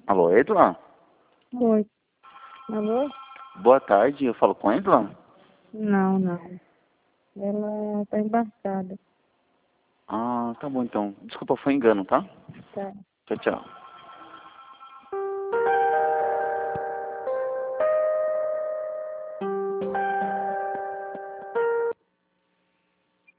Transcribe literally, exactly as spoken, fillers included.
Alô, Edla? Oi. Alô? Boa tarde, eu falo com Edla? Não, não. Ela tá embarcada. Ah, tá bom então. Desculpa, foi engano, tá? Tá. Tchau, tchau.